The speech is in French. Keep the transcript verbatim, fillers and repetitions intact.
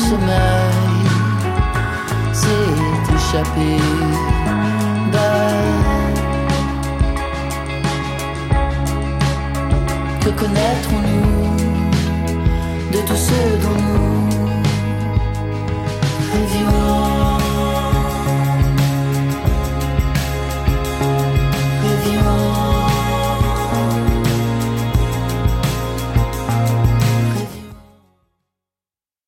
sommeil, c'est échappé d'elle. Que connaîtrons-nous de tout ce dont nous